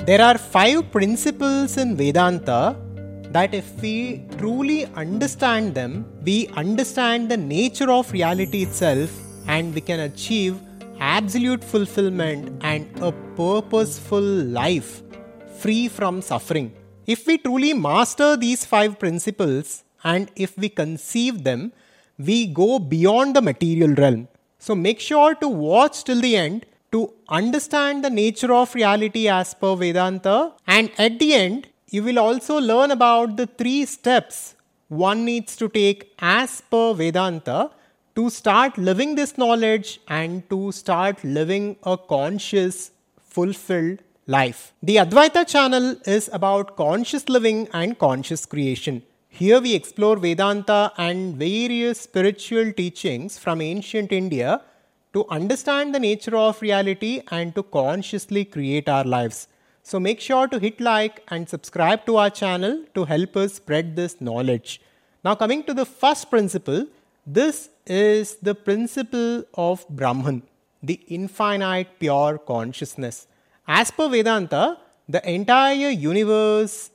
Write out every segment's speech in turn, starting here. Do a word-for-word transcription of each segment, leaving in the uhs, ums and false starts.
There are five principles in Vedanta that if we truly understand them, we understand the nature of reality itself and we can achieve absolute fulfillment and a purposeful life free from suffering. If we truly master these five principles and if we conceive them, we go beyond the material realm. So make sure to watch till the end to understand the nature of reality as per Vedanta, and at the end you will also learn about the three steps one needs to take as per Vedanta to start living this knowledge and to start living a conscious, fulfilled life. The Advaita channel is about conscious living and conscious creation. Here we explore Vedanta and various spiritual teachings from ancient India to understand the nature of reality and to consciously create our lives. So make sure to hit like and subscribe to our channel to help us spread this knowledge. Now coming to the first principle, this is the principle of Brahman, the infinite pure consciousness. As per Vedanta, the entire universe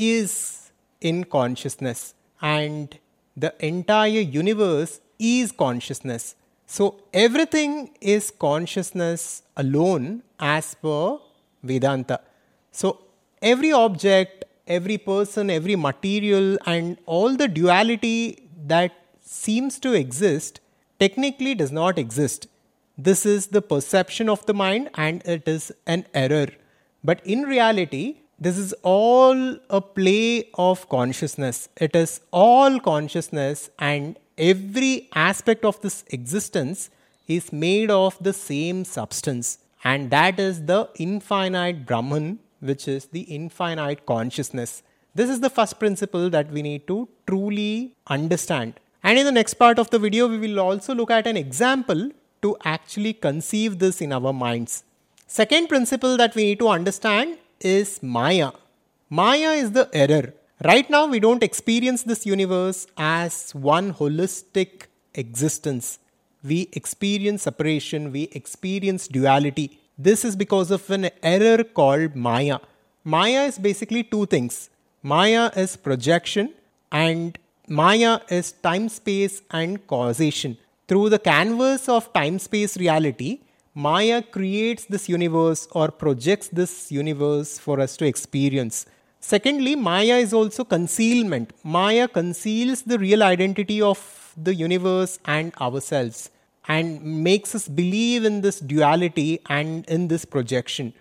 is in consciousness and the entire universe is consciousness. So everything is consciousness alone as per Vedanta. So every object, every person, every material and all the duality that seems to exist technically does not exist. This is the perception of the mind and it is an error. But in reality, this is all a play of consciousness. It is all consciousness and every aspect of this existence is made of the same substance. And that is the infinite Brahman, which is the infinite consciousness. This is the first principle that we need to truly understand. And in the next part of the video, we will also look at an example to actually conceive this in our minds. Second principle that we need to understand is Maya. Maya is the error. Right now, we don't experience this universe as one holistic existence. We experience separation, we experience duality. This is because of an error called Maya. Maya is basically two things. Maya is projection and Maya is time, space and causation. Through the canvas of time-space reality, Maya creates this universe or projects this universe for us to experience. Secondly, Maya is also concealment. Maya conceals the real identity of the universe and ourselves and makes us believe in this duality and in this projection.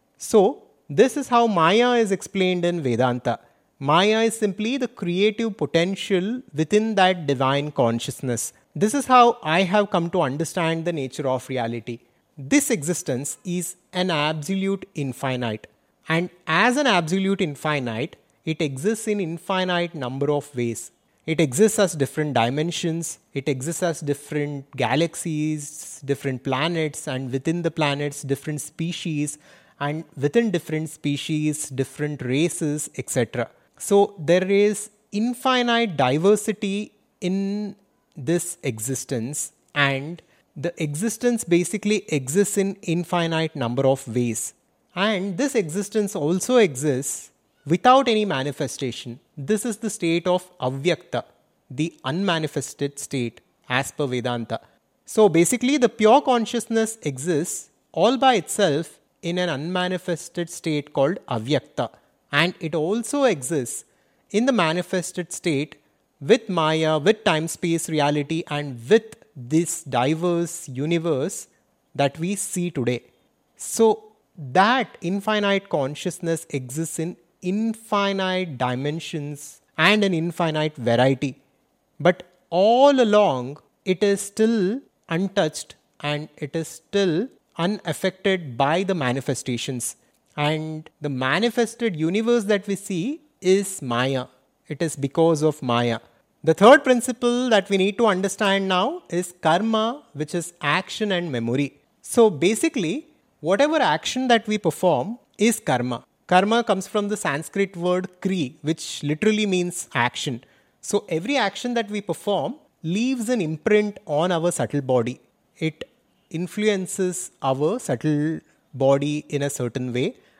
So, this is how Maya is explained in Vedanta. Maya is simply the creative potential within that divine consciousness. This is how I have come to understand the nature of reality. This existence is an absolute infinite. And as an absolute infinite, it exists in infinite number of ways. It exists as different dimensions, it exists as different galaxies, different planets, and within the planets, different species, and within different species, different races, et cetera. So there is infinite diversity in this existence, and the existence basically exists in infinite number of ways. And this existence also exists without any manifestation. This is the state of avyakta, the unmanifested state as per Vedanta. So basically the pure consciousness exists all by itself in an unmanifested state called avyakta. And it also exists in the manifested state with Maya, with time-space reality and with this diverse universe that we see today. So that infinite consciousness exists in infinite dimensions and an infinite variety. But all along, it is still untouched and it is still unaffected by the manifestations. And the manifested universe that we see is Maya. It is because of Maya. The third principle that we need to understand now is karma, which is action and memory. So basically, whatever action that we perform is karma. Karma comes from the Sanskrit word kri, which literally means action. So every action that we perform leaves an imprint on our subtle body. It influences our subtle body in a certain way,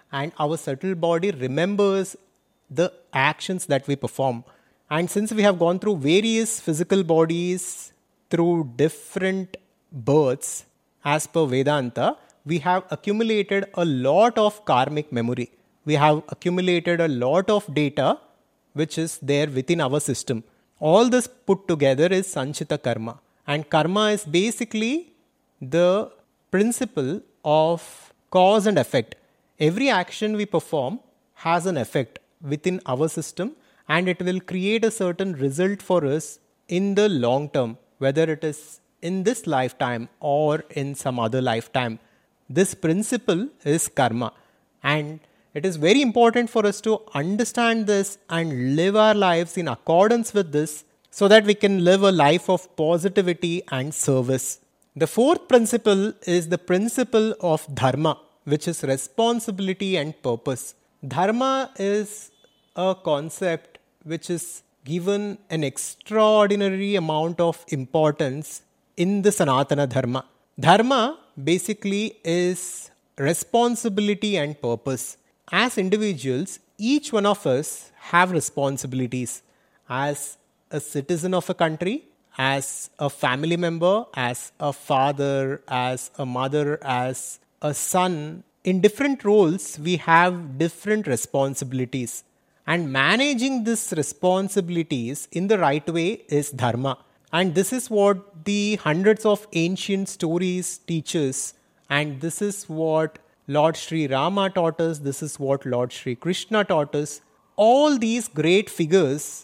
and our subtle body remembers the actions that we perform. And since we have gone through various physical bodies through different births, as per Vedanta, we have accumulated a lot of karmic memory. We have accumulated a lot of data which is there within our system. All this put together is Sanchita Karma. And karma is basically the principle of cause and effect. Every action we perform has an effect within our system, and it will create a certain result for us in the long term, whether it is in this lifetime or in some other lifetime. This principle is karma, and it is very important for us to understand this and live our lives in accordance with this, so that we can live a life of positivity and service. The fourth principle is the principle of dharma, which is responsibility and purpose. Dharma is a concept which is given an extraordinary amount of importance in the Sanatana Dharma. Dharma basically is responsibility and purpose. As individuals, each one of us have responsibilities as a citizen of a country, as a family member, as a father, as a mother, as a son. In different roles, we have different responsibilities. And managing these responsibilities in the right way is dharma. And this is what the hundreds of ancient stories teach us. And this is what Lord Sri Rama taught us. This is what Lord Sri Krishna taught us. All these great figures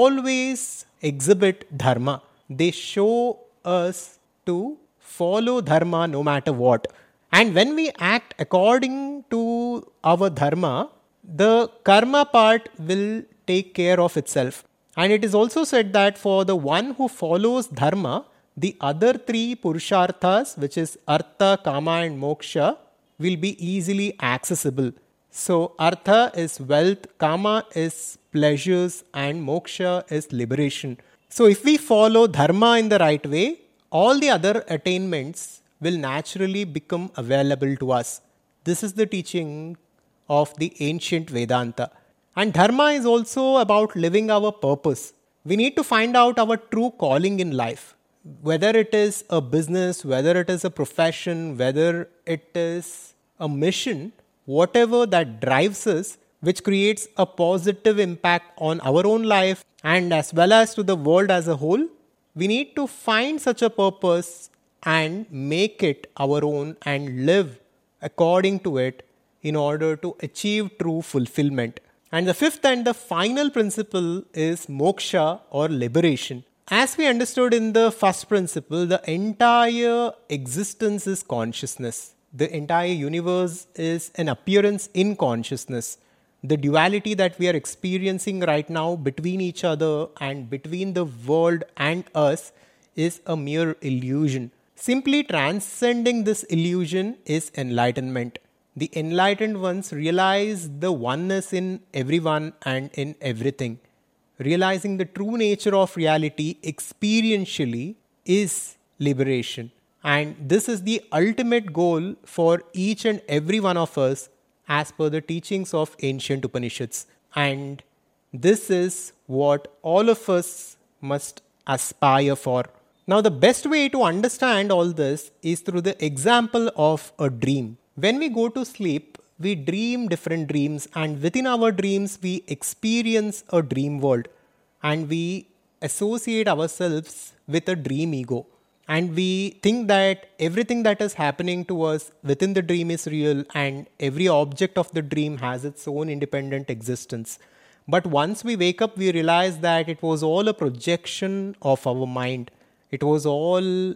always exhibit dharma. They show us to follow dharma no matter what. And when we act according to our dharma, the karma part will take care of itself. And it is also said that for the one who follows dharma, the other three purusharthas, which is artha, kama and moksha, will be easily accessible. So artha is wealth, kama is pleasures, and moksha is liberation. So if we follow dharma in the right way, all the other attainments will naturally become available to us. This is the teaching of the ancient Vedanta. And dharma is also about living our purpose. We need to find out our true calling in life. Whether it is a business, whether it is a profession, whether it is a mission, whatever that drives us, which creates a positive impact on our own life and as well as to the world as a whole, we need to find such a purpose and make it our own and live according to it in order to achieve true fulfillment. And the fifth and the final principle is moksha or liberation. As we understood in the first principle, the entire existence is consciousness. The entire universe is an appearance in consciousness. The duality that we are experiencing right now between each other and between the world and us is a mere illusion. Simply transcending this illusion is enlightenment. The enlightened ones realize the oneness in everyone and in everything. Realizing the true nature of reality experientially is liberation. And this is the ultimate goal for each and every one of us as per the teachings of ancient Upanishads. And this is what all of us must aspire for. Now, the best way to understand all this is through the example of a dream. When we go to sleep, we dream different dreams, and within our dreams, we experience a dream world, and we associate ourselves with a dream ego. And we think that everything that is happening to us within the dream is real, and every object of the dream has its own independent existence. But once we wake up, we realize that it was all a projection of our mind. It was all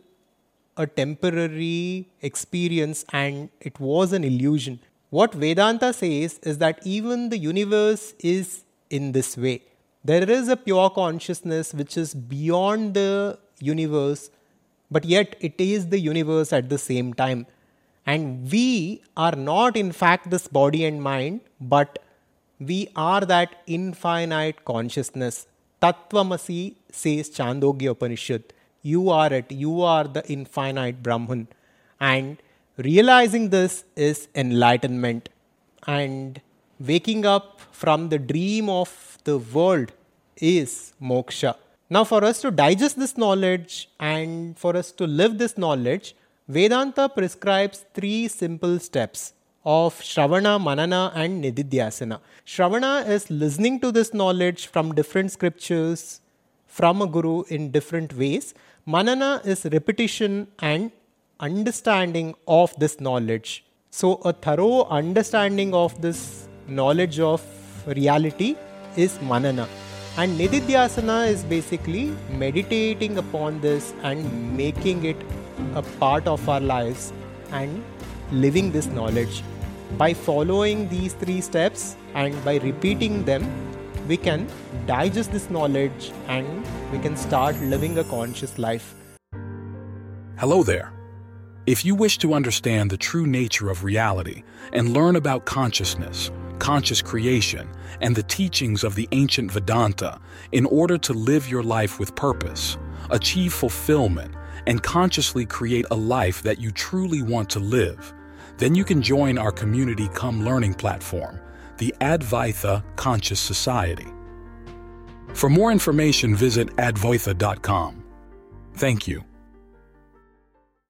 a temporary experience and it was an illusion. What Vedanta says is that even the universe is in this way. There is a pure consciousness which is beyond the universe, but yet it is the universe at the same time. And we are not in fact this body and mind, but we are that infinite consciousness. Tattvamasi says Chandogya Upanishad. You are it. You are the infinite Brahman. And realizing this is enlightenment. and waking up from the dream of the world is moksha. Now, for us to digest this knowledge and for us to live this knowledge, Vedanta prescribes three simple steps of Shravana, Manana and Nididhyasana. Shravana is listening to this knowledge from different scriptures, from a guru in different ways. Manana is repetition and understanding of this knowledge. So a thorough understanding of this knowledge of reality is Manana. And Nididhyasana is basically meditating upon this and making it a part of our lives and living this knowledge. By following these three steps and by repeating them, we can digest this knowledge and we can start living a conscious life. Hello there. If you wish to understand the true nature of reality and learn about consciousness, conscious creation, and the teachings of the ancient Vedanta in order to live your life with purpose, achieve fulfillment, and consciously create a life that you truly want to live, then you can join our community cum learning platform, the Advaita Conscious Society. For more information, visit advaita dot com. Thank you.